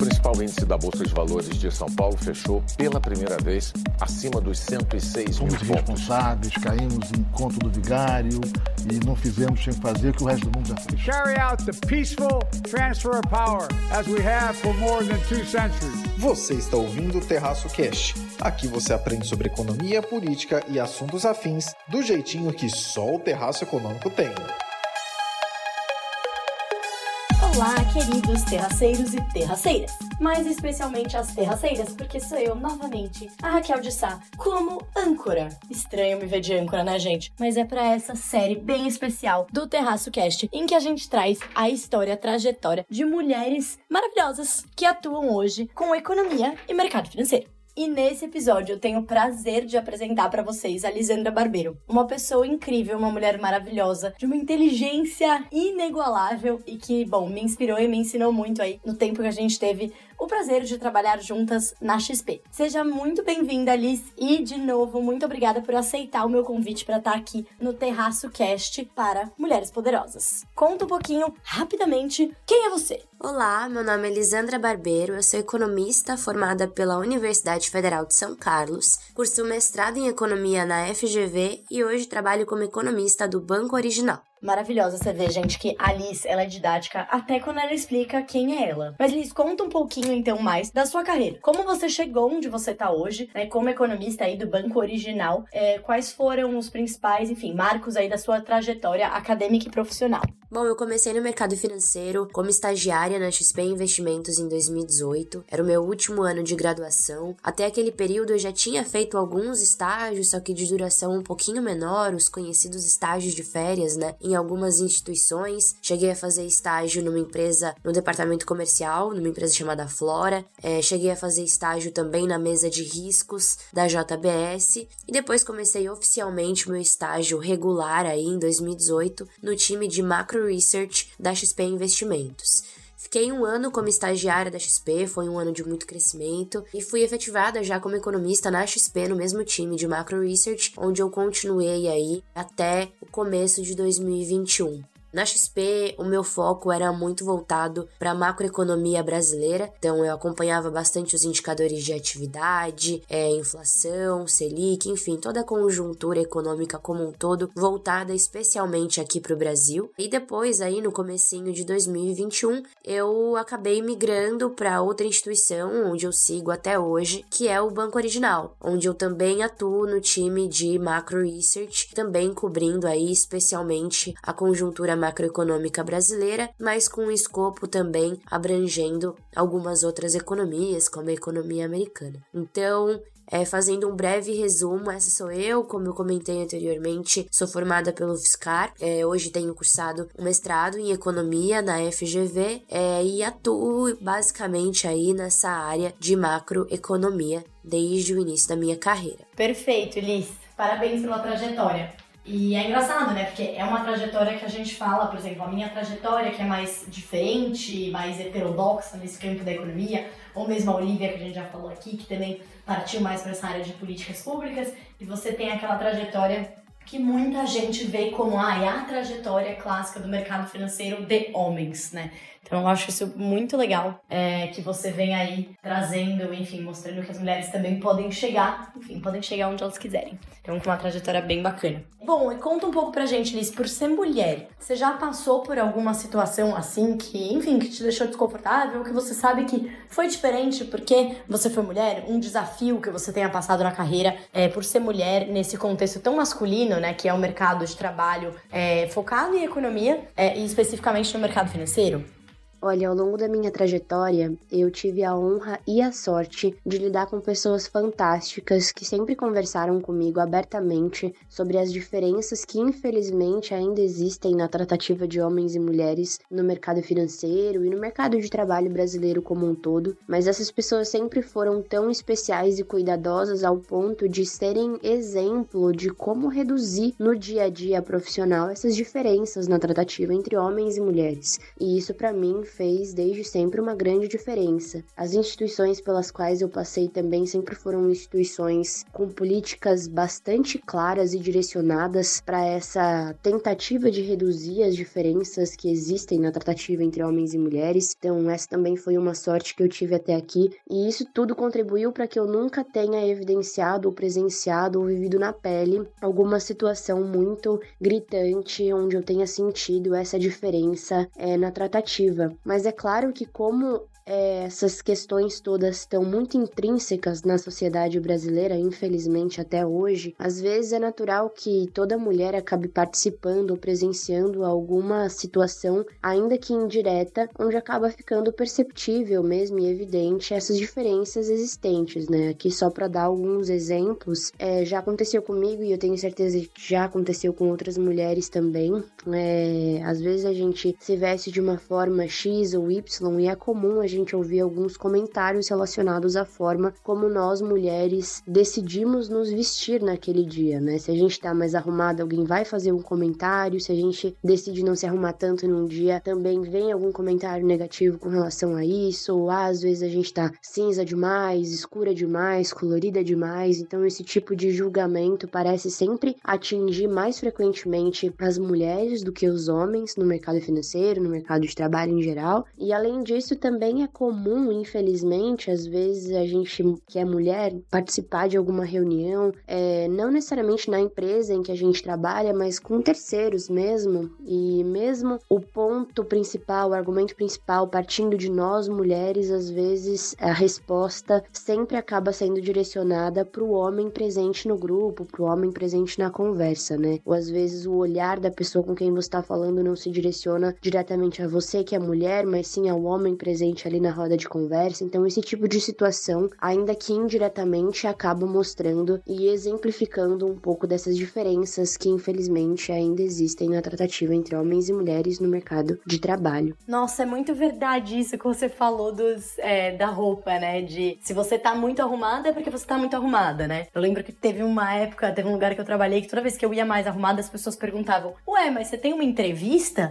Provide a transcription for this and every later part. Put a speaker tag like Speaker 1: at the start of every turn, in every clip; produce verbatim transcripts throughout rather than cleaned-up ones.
Speaker 1: principal índice da Bolsa de Valores de São Paulo fechou pela primeira vez acima dos cento e seis mil
Speaker 2: pontos. Fomos responsáveis, caímos em conto do vigário e não fizemos sem fazer o que o resto do mundo já fez.
Speaker 3: Carry out the peaceful transfer of power as we have for more than two centuries.
Speaker 4: Você está ouvindo o Terraço Cast. Aqui você aprende sobre economia, política e assuntos afins do jeitinho que só o Terraço Econômico tem.
Speaker 5: Olá, queridos terraceiros e terraceiras, mais especialmente as terraceiras, porque sou eu, novamente, a Raquel de Sá, como âncora. Estranho me ver de âncora, né, gente? Mas é pra essa série bem especial do Terraço Cast, em que a gente traz a história, a trajetória de mulheres maravilhosas que atuam hoje com economia e mercado financeiro. E nesse episódio eu tenho o prazer de apresentar para vocês a Lisandra Barbeiro, uma pessoa incrível, uma mulher maravilhosa, de uma inteligência inigualável e que, bom, me inspirou e me ensinou muito aí no tempo que a gente teve o prazer de trabalhar juntas na X P. Seja muito bem-vinda, Liz, e, de novo, muito obrigada por aceitar o meu convite para estar aqui no Terraço Cast para Mulheres Poderosas. Conta um pouquinho, rapidamente, quem é você?
Speaker 6: Olá, meu nome é Lisandra Barbeiro, eu sou economista formada pela Universidade Federal de São Carlos, curso mestrado em Economia na F G V e hoje trabalho como economista do Banco Original.
Speaker 5: Maravilhosa você ver, gente, que a Liz, ela é didática até quando ela explica quem é ela. Mas, Liz, conta um pouquinho, então, mais da sua carreira. Como você chegou onde você está hoje, né, como economista aí do Banco Original, é, quais foram os principais, enfim, marcos aí da sua trajetória acadêmica e profissional?
Speaker 6: Bom, eu comecei no mercado financeiro como estagiária na X P Investimentos em dois mil e dezoito. Era o meu último ano de graduação. Até aquele período eu já tinha feito alguns estágios, só que de duração um pouquinho menor, os conhecidos estágios de férias, né, em algumas instituições. Cheguei a fazer estágio numa empresa, no departamento comercial, numa empresa chamada Flora. É, cheguei a fazer estágio também na mesa de riscos da J B S. E depois comecei oficialmente meu estágio regular aí em dois mil e dezoito no time de Macro Research da X P Investimentos. Fiquei um ano como estagiária da X P, foi um ano de muito crescimento, e fui efetivada já como economista na X P, no mesmo time de Macro Research, onde eu continuei aí até o começo de dois mil e vinte e um. Na X P, o meu foco era muito voltado para a macroeconomia brasileira, então eu acompanhava bastante os indicadores de atividade, é, inflação, Selic, enfim, toda a conjuntura econômica como um todo, voltada especialmente aqui para o Brasil. E depois, aí no comecinho de dois mil e vinte e um, eu acabei migrando para outra instituição, onde eu sigo até hoje, que é o Banco Original, onde eu também atuo no time de Macro Research, também cobrindo aí especialmente a conjuntura macroeconômica brasileira, mas com um escopo também abrangendo algumas outras economias, como a economia americana. Então, é, fazendo um breve resumo, essa sou eu, como eu comentei anteriormente, sou formada pelo U F S C ar, é, hoje tenho cursado um mestrado em economia na F G V é, e atuo basicamente aí nessa área de macroeconomia desde o início da minha carreira.
Speaker 5: Perfeito, Liz. Parabéns pela trajetória. E é engraçado, né? Porque é uma trajetória que a gente fala, por exemplo, a minha trajetória que é mais diferente, mais heterodoxa nesse campo da economia, ou mesmo a Olivia, que a gente já falou aqui, que também partiu mais para essa área de políticas públicas, e você tem aquela trajetória que muita gente vê como ah, é a trajetória clássica do mercado financeiro de homens, né? Então eu acho isso muito legal, é, que você vem aí trazendo, enfim, mostrando que as mulheres também podem chegar, enfim, podem chegar onde elas quiserem. Então com uma trajetória bem bacana. Bom, e conta um pouco pra gente, Liz, por ser mulher, você já passou por alguma situação assim que, enfim, que te deixou desconfortável, que você sabe que foi diferente porque você foi mulher, um desafio que você tenha passado na carreira é, por ser mulher nesse contexto tão masculino, né, que é o mercado de trabalho é, focado em economia é, e especificamente no mercado financeiro?
Speaker 6: Olha, ao longo da minha trajetória, eu tive a honra e a sorte de lidar com pessoas fantásticas que sempre conversaram comigo abertamente sobre as diferenças que, infelizmente, ainda existem na tratativa de homens e mulheres no mercado financeiro e no mercado de trabalho brasileiro como um todo, mas essas pessoas sempre foram tão especiais e cuidadosas ao ponto de serem exemplo de como reduzir no dia a dia profissional essas diferenças na tratativa entre homens e mulheres. E isso, para mim, fez desde sempre uma grande diferença. As instituições pelas quais eu passei também sempre foram instituições com políticas bastante claras e direcionadas para essa tentativa de reduzir as diferenças que existem na tratativa entre homens e mulheres. Então essa também foi uma sorte que eu tive até aqui, e isso tudo contribuiu para que eu nunca tenha evidenciado ou presenciado ou vivido na pele alguma situação muito gritante onde eu tenha sentido essa diferença é, na tratativa. Mas é claro que como É, essas questões todas estão muito intrínsecas na sociedade brasileira, infelizmente até hoje, às vezes é natural que toda mulher acabe participando ou presenciando alguma situação, ainda que indireta, onde acaba ficando perceptível mesmo e evidente essas diferenças existentes, né? Aqui só para dar alguns exemplos, é, já aconteceu comigo e eu tenho certeza que já aconteceu com outras mulheres também. É, às vezes a gente se veste de uma forma X ou Y e é comum a gente gente ouvir alguns comentários relacionados à forma como nós, mulheres, decidimos nos vestir naquele dia, né? Se a gente tá mais arrumada, alguém vai fazer um comentário. Se a gente decide não se arrumar tanto num dia, também vem algum comentário negativo com relação a isso. Ou às vezes a gente tá cinza demais, escura demais, colorida demais. Então esse tipo de julgamento parece sempre atingir mais frequentemente as mulheres do que os homens no mercado financeiro, no mercado de trabalho em geral. E além disso, também é comum, infelizmente, às vezes a gente que é mulher participar de alguma reunião, é, não necessariamente na empresa em que a gente trabalha, mas com terceiros mesmo, e mesmo o ponto principal, o argumento principal partindo de nós, mulheres, às vezes a resposta sempre acaba sendo direcionada para o homem presente no grupo, para o homem presente na conversa, né? Ou às vezes o olhar da pessoa com quem você está falando não se direciona diretamente a você, que é mulher, mas sim ao homem presente ali na roda de conversa. Então esse tipo de situação, ainda que indiretamente, acaba mostrando e exemplificando um pouco dessas diferenças que infelizmente ainda existem na tratativa entre homens e mulheres no mercado de trabalho.
Speaker 5: Nossa, é muito verdade isso que você falou dos, é, da roupa, né? De se você tá muito arrumada é porque você tá muito arrumada, né? Eu lembro que teve uma época, teve um lugar que eu trabalhei que toda vez que eu ia mais arrumada as pessoas perguntavam: ué, mas você tem uma entrevista?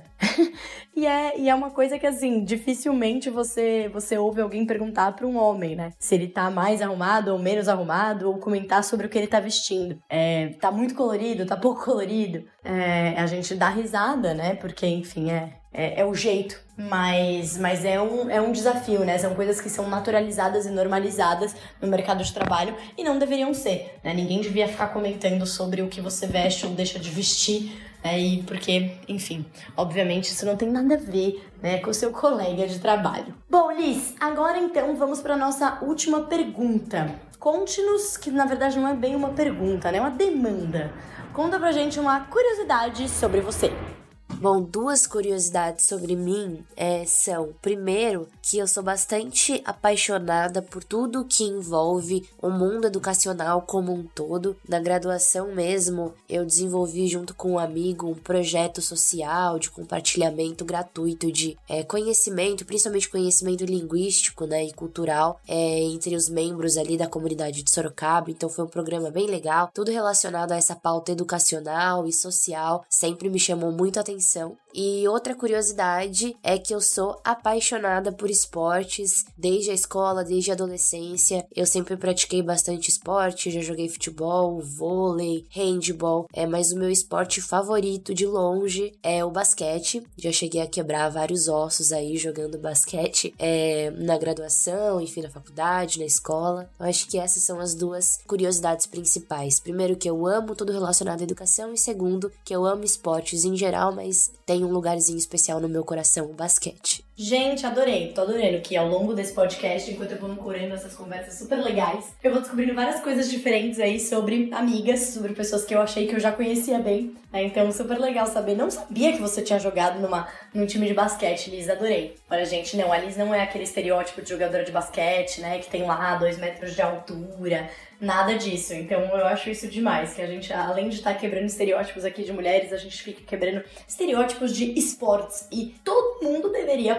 Speaker 5: e, é, e é uma coisa que assim, dificilmente você você ouve alguém perguntar para um homem, né? Se ele tá mais arrumado ou menos arrumado, ou comentar sobre o que ele tá vestindo. É, tá muito colorido, tá pouco colorido. É, a gente dá risada, né? Porque, enfim, é, é, é o jeito. Mas, mas é, um, é um desafio, né? São coisas que são naturalizadas e normalizadas no mercado de trabalho e não deveriam ser, né? Ninguém devia ficar comentando sobre o que você veste ou deixa de vestir, né? E porque, enfim, obviamente isso não tem nada a ver, né, com o seu colega de trabalho. Bom, Liz, agora então vamos para nossa última pergunta. Conte-nos, que na verdade não é bem uma pergunta, né? É uma demanda. Conta pra gente uma curiosidade sobre você.
Speaker 6: Bom, duas curiosidades sobre mim é, são, primeiro, que eu sou bastante apaixonada por tudo que envolve o mundo educacional como um todo. Na graduação mesmo, eu desenvolvi junto com um amigo um projeto social de compartilhamento gratuito de é, conhecimento, principalmente conhecimento linguístico, né, e cultural, é, entre os membros ali da comunidade de Sorocaba. Então foi um programa bem legal, tudo relacionado a essa pauta educacional e social, sempre me chamou muito a atenção. E outra curiosidade é que eu sou apaixonada por esportes desde a escola, desde a adolescência. Eu sempre pratiquei bastante esporte, já joguei futebol, vôlei, handball, é, mas o meu esporte favorito de longe é o basquete. Já cheguei a quebrar vários ossos aí jogando basquete é, na graduação, enfim, na faculdade, na escola. Eu acho que essas são as duas curiosidades principais. Primeiro, que eu amo tudo relacionado à educação, e segundo, que eu amo esportes em geral, mas tem um lugarzinho especial no meu coração, o basquete.
Speaker 5: Gente, adorei, tô adorando que ao longo desse podcast, enquanto eu vou ancorando essas conversas super legais, eu vou descobrindo várias coisas diferentes aí sobre amigas, sobre pessoas que eu achei que eu já conhecia bem, né? Então super legal saber. Não sabia que você tinha jogado numa, num time de basquete, Liz, adorei. Olha, gente, não, a Liz não é aquele estereótipo de jogadora de basquete, né, que tem lá dois metros de altura, nada disso. Então eu acho isso demais, que a gente, além de estar quebrando estereótipos aqui de mulheres, a gente fica quebrando estereótipos de esportes, e todo mundo deveria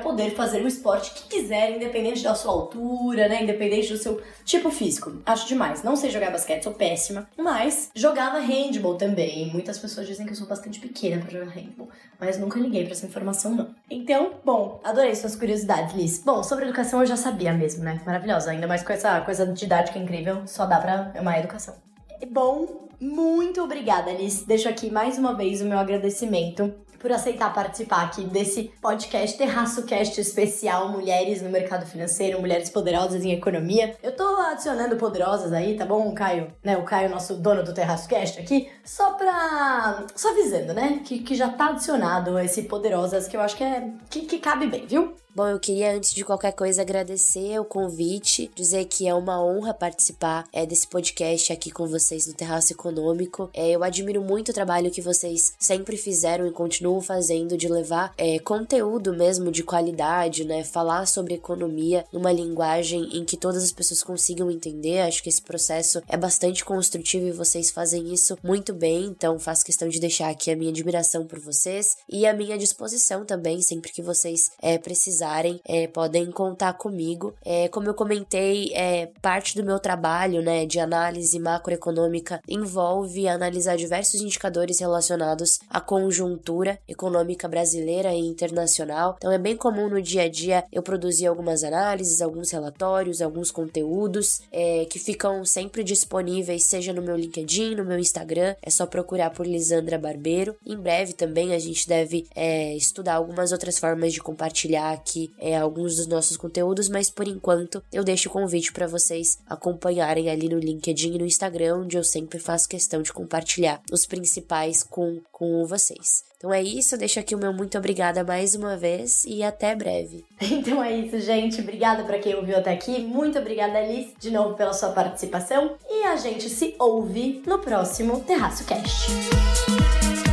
Speaker 5: poder fazer o esporte que quiser, independente da sua altura, né? Independente do seu tipo físico. Acho demais. Não sei jogar basquete, sou péssima, mas jogava handball também. Muitas pessoas dizem que eu sou bastante pequena pra jogar handball, mas nunca liguei pra essa informação, não. Então, bom, adorei suas curiosidades, Liz. Bom, sobre educação eu já sabia mesmo, né? Maravilhosa. Ainda mais com essa coisa didática incrível, só dá pra amar a educação. Bom, muito obrigada, Liz. Deixo aqui mais uma vez o meu agradecimento por aceitar participar aqui desse podcast TerraçoCast especial Mulheres no Mercado Financeiro, Mulheres Poderosas em Economia. Eu tô adicionando poderosas aí, tá bom, Caio? Né, o Caio, nosso dono do TerraçoCast aqui, só pra... só avisando, né, que, que já tá adicionado esse poderosas, que eu acho que é... que, que cabe bem, viu?
Speaker 6: Bom, eu queria, antes de qualquer coisa, agradecer o convite, dizer que é uma honra participar é, desse podcast aqui com vocês no Terraço Econômico. É, eu admiro muito o trabalho que vocês sempre fizeram e continuam fazendo de levar é, conteúdo mesmo de qualidade, né? Falar sobre economia numa linguagem em que todas as pessoas consigam entender. Acho que esse processo é bastante construtivo e vocês fazem isso muito bem, então faço questão de deixar aqui a minha admiração por vocês e a minha disposição também, sempre que vocês é, precisarem. É, podem contar comigo. É, como eu comentei, é, parte do meu trabalho, né, de análise macroeconômica envolve analisar diversos indicadores relacionados à conjuntura econômica brasileira e internacional. Então é bem comum no dia a dia eu produzir algumas análises, alguns relatórios, alguns conteúdos é, que ficam sempre disponíveis, seja no meu LinkedIn, no meu Instagram, é só procurar por Lisandra Barbeiro. Em breve também a gente deve é, estudar algumas outras formas de compartilhar aqui É, alguns dos nossos conteúdos, mas por enquanto eu deixo o convite para vocês acompanharem ali no LinkedIn e no Instagram, onde eu sempre faço questão de compartilhar os principais com, com vocês. Então é isso, deixo aqui o meu muito obrigada mais uma vez e até breve.
Speaker 5: Então é isso, gente. Obrigada para quem ouviu até aqui. Muito obrigada, Liz, de novo pela sua participação. E a gente se ouve no próximo TerraçoCast.